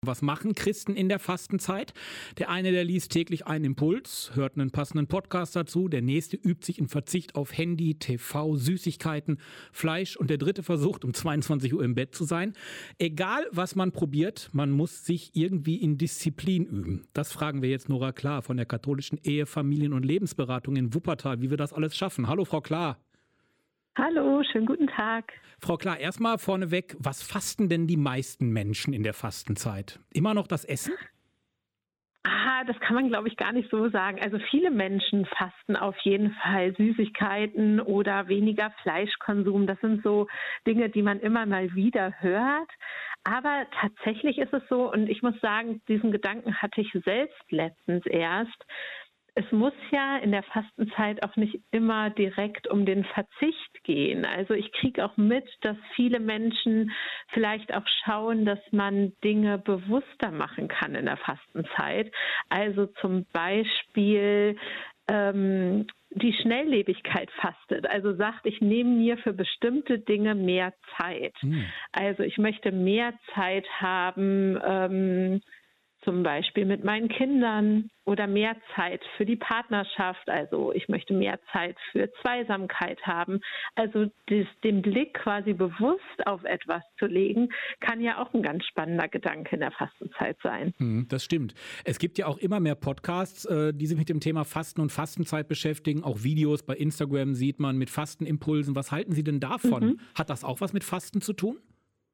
Was machen Christen in der Fastenzeit? Der eine, der liest täglich einen Impuls, hört einen passenden Podcast dazu. Der nächste übt sich in Verzicht auf Handy, TV, Süßigkeiten, Fleisch. Und der dritte versucht, um 22 Uhr im Bett zu sein. Egal, was man probiert, man muss sich irgendwie in Disziplin üben. Das fragen wir jetzt Nora Klar von der katholischen Ehe-, Familien- und Lebensberatung in Wuppertal, wie wir das alles schaffen. Hallo, Frau Klar. Hallo, schönen guten Tag. Frau Klar, erstmal vorneweg, was fasten denn die meisten Menschen in der Fastenzeit? Immer noch das Essen? Das kann man, glaube ich, gar nicht so sagen. Also viele Menschen fasten auf jeden Fall Süßigkeiten oder weniger Fleischkonsum. Das sind so Dinge, die man immer mal wieder hört. Aber tatsächlich ist es so, und ich muss sagen, diesen Gedanken hatte ich selbst letztens erst. Es muss ja in der Fastenzeit auch nicht immer direkt um den Verzicht gehen. Also ich kriege auch mit, dass viele Menschen vielleicht auch schauen, dass man Dinge bewusster machen kann in der Fastenzeit. Also zum Beispiel die Schnelllebigkeit fastet. Also sagt, ich nehme mir für bestimmte Dinge mehr Zeit. Also ich möchte mehr Zeit haben, zum Beispiel mit meinen Kindern oder mehr Zeit für die Partnerschaft. Also ich möchte mehr Zeit für Zweisamkeit haben. Also den Blick quasi bewusst auf etwas zu legen, kann ja auch ein ganz spannender Gedanke in der Fastenzeit sein. Das stimmt. Es gibt ja auch immer mehr Podcasts, die sich mit dem Thema Fasten und Fastenzeit beschäftigen. Auch Videos bei Instagram sieht man mit Fastenimpulsen. Was halten Sie denn davon? Hat das auch was mit Fasten zu tun?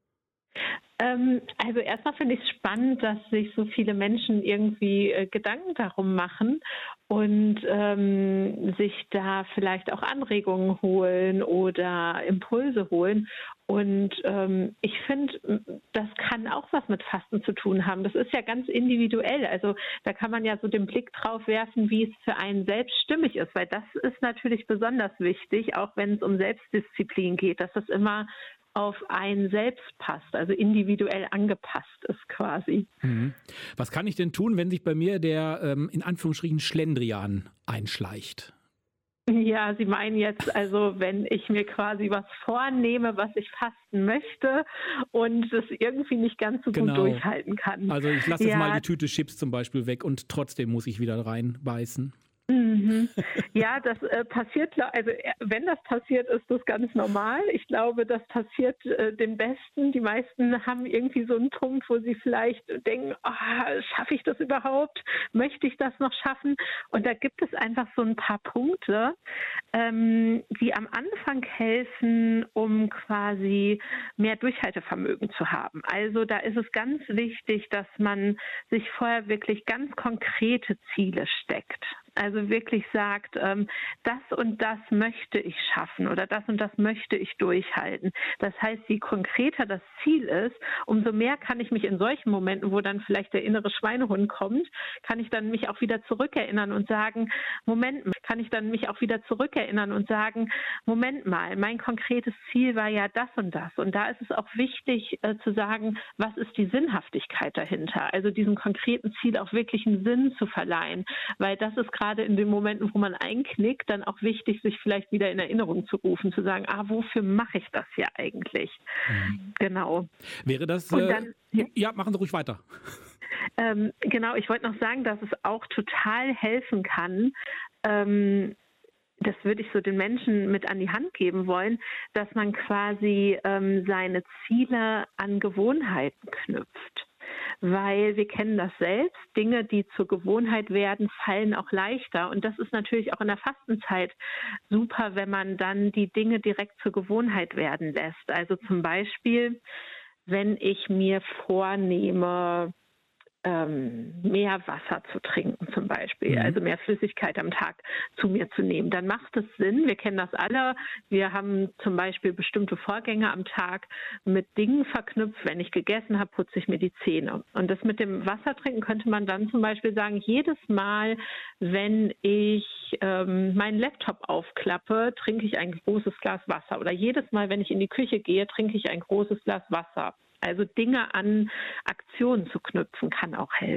Also erstmal finde ich es spannend, dass sich so viele Menschen irgendwie Gedanken darum machen und sich da vielleicht auch Anregungen holen oder Impulse holen. Und ich finde, das kann auch was mit Fasten zu tun haben. Das ist ja ganz individuell. Also da kann man ja so den Blick drauf werfen, wie es für einen selbst stimmig ist. Weil das ist natürlich besonders wichtig, auch wenn es um Selbstdisziplin geht, dass das immer auf einen selbst passt, also individuell angepasst ist quasi. Was kann ich denn tun, wenn sich bei mir der in Anführungsstrichen Schlendrian einschleicht? Ja, Sie meinen jetzt also, wenn ich mir quasi was vornehme, was ich fasten möchte und es irgendwie nicht ganz so gut durchhalten kann. Also ich lasse jetzt mal die Tüte Chips zum Beispiel weg und trotzdem muss ich wieder reinbeißen. Ja, das passiert, also wenn das passiert, ist das ganz normal. Ich glaube, das passiert den Besten. Die meisten haben irgendwie so einen Punkt, wo sie vielleicht denken, schaffe ich das überhaupt? Möchte ich das noch schaffen? Und da gibt es einfach so ein paar Punkte, die am Anfang helfen, um quasi mehr Durchhaltevermögen zu haben. Also da ist es ganz wichtig, dass man sich vorher wirklich ganz konkrete Ziele steckt. Also wirklich sagt, das und das möchte ich schaffen oder das und das möchte ich durchhalten. Das heißt, je konkreter das Ziel ist, umso mehr kann ich mich in solchen Momenten, wo dann vielleicht der innere Schweinehund kommt, kann ich dann mich auch wieder zurückerinnern und sagen, Moment mal, mein konkretes Ziel war ja das und das. Und da ist es auch wichtig zu sagen, was ist die Sinnhaftigkeit dahinter? Also diesem konkreten Ziel auch wirklich einen Sinn zu verleihen, weil das ist gerade in den Momenten, wo man einknickt, dann auch wichtig, sich vielleicht wieder in Erinnerung zu rufen, zu sagen, wofür mache ich das hier eigentlich? Genau. Wäre das, ja, machen Sie ruhig weiter. Genau, ich wollte noch sagen, dass es auch total helfen kann, das würde ich so den Menschen mit an die Hand geben wollen, dass man quasi seine Ziele an Gewohnheiten knüpft. Weil wir kennen das selbst, Dinge, die zur Gewohnheit werden, fallen auch leichter. Und das ist natürlich auch in der Fastenzeit super, wenn man dann die Dinge direkt zur Gewohnheit werden lässt. Also zum Beispiel, wenn ich mir vornehme, mehr Wasser zu trinken zum Beispiel, also mehr Flüssigkeit am Tag zu mir zu nehmen, dann macht es Sinn, wir kennen das alle, wir haben zum Beispiel bestimmte Vorgänge am Tag mit Dingen verknüpft, wenn ich gegessen habe, putze ich mir die Zähne. Und das mit dem Wasser trinken könnte man dann zum Beispiel sagen, jedes Mal, wenn ich meinen Laptop aufklappe, trinke ich ein großes Glas Wasser oder jedes Mal, wenn ich in die Küche gehe, trinke ich ein großes Glas Wasser. Also Dinge an Aktionen zu knüpfen, kann auch helfen.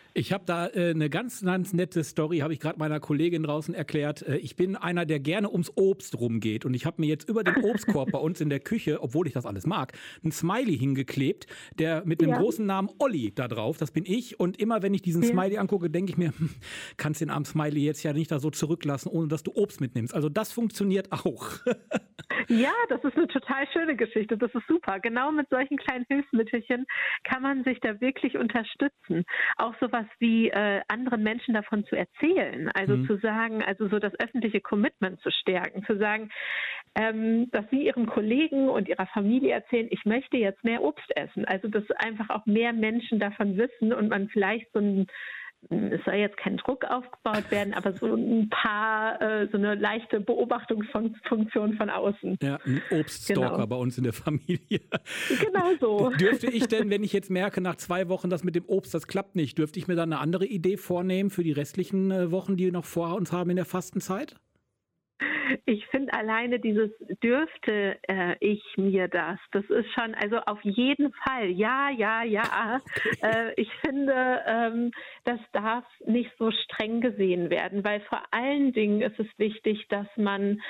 Ich habe da eine ganz, ganz nette Story, habe ich gerade meiner Kollegin draußen erklärt. Ich bin einer, der gerne ums Obst rumgeht und ich habe mir jetzt über den Obstkorb bei uns in der Küche, obwohl ich das alles mag, ein Smiley hingeklebt, der mit einem großen Namen Olli da drauf, das bin ich, und immer wenn ich diesen Smiley angucke, denke ich mir, kannst den armen Smiley jetzt ja nicht da so zurücklassen, ohne dass du Obst mitnimmst. Also das funktioniert auch. Ja, das ist eine total schöne Geschichte, das ist super. Genau mit solchen kleinen Hilfsmittelchen kann man sich da wirklich unterstützen. Auch sowas wie anderen Menschen davon zu erzählen, also zu sagen, also so das öffentliche Commitment zu stärken, zu sagen, dass sie ihren Kollegen und ihrer Familie erzählen, ich möchte jetzt mehr Obst essen. Also dass einfach auch mehr Menschen davon wissen und man vielleicht es soll jetzt kein Druck aufgebaut werden, aber so ein paar, so eine leichte Beobachtungsfunktion von außen. Ja, ein Obststalker bei uns in der Familie. Genau so. Dürfte ich denn, wenn ich jetzt merke, nach 2 Wochen, das mit dem Obst, das klappt nicht, dürfte ich mir dann eine andere Idee vornehmen für die restlichen Wochen, die wir noch vor uns haben in der Fastenzeit? Ich finde alleine dieses dürfte ich mir das ist schon, also auf jeden Fall, ja. Okay. Ich finde, das darf nicht so streng gesehen werden, weil vor allen Dingen ist es wichtig, dass man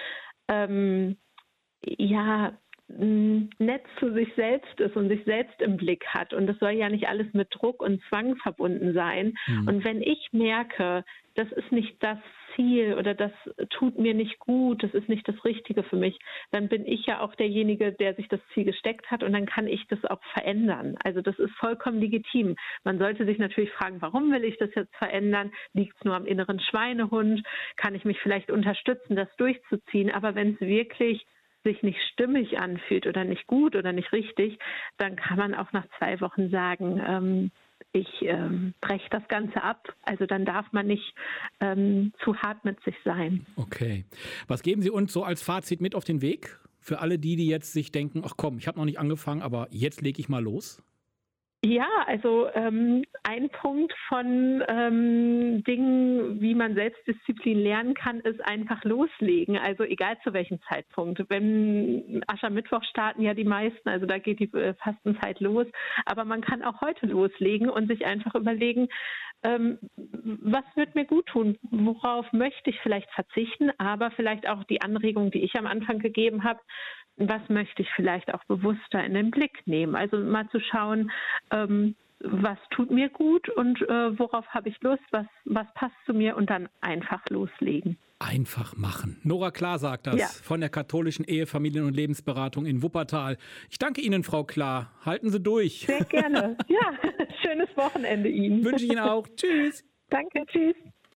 nett zu sich selbst ist und sich selbst im Blick hat. Und das soll ja nicht alles mit Druck und Zwang verbunden sein. Und wenn ich merke, das ist nicht das Ziel oder das tut mir nicht gut, das ist nicht das Richtige für mich, dann bin ich ja auch derjenige, der sich das Ziel gesteckt hat und dann kann ich das auch verändern. Also das ist vollkommen legitim. Man sollte sich natürlich fragen, warum will ich das jetzt verändern? Liegt es nur am inneren Schweinehund? Kann ich mich vielleicht unterstützen, das durchzuziehen? Aber wenn es wirklich sich nicht stimmig anfühlt oder nicht gut oder nicht richtig, dann kann man auch nach 2 Wochen sagen, ich breche das Ganze ab. Also dann darf man nicht zu hart mit sich sein. Okay. Was geben Sie uns so als Fazit mit auf den Weg? Für alle die jetzt sich denken, ach komm, ich habe noch nicht angefangen, aber jetzt lege ich mal los. Ja, also ein Punkt von Dingen, wie man Selbstdisziplin lernen kann, ist einfach loslegen. Also egal zu welchem Zeitpunkt. Wenn Aschermittwoch starten ja die meisten, also da geht die Fastenzeit los. Aber man kann auch heute loslegen und sich einfach überlegen, was wird mir gut tun? Worauf möchte ich vielleicht verzichten? Aber vielleicht auch die Anregung, die ich am Anfang gegeben habe, was möchte ich vielleicht auch bewusster in den Blick nehmen? Also mal zu schauen, was tut mir gut und worauf habe ich Lust, was passt zu mir und dann einfach loslegen. Einfach machen. Nora Klar sagt das von der katholischen Ehefamilien- und Lebensberatung in Wuppertal. Ich danke Ihnen, Frau Klar. Halten Sie durch. Sehr gerne. Ja, schönes Wochenende Ihnen. Wünsche ich Ihnen auch. Tschüss. Danke, tschüss.